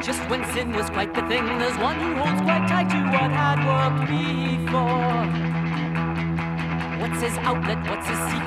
just when sin was quite the thing, there's one who holds quite tight to what had worked before. What's his outlet? What's his secret?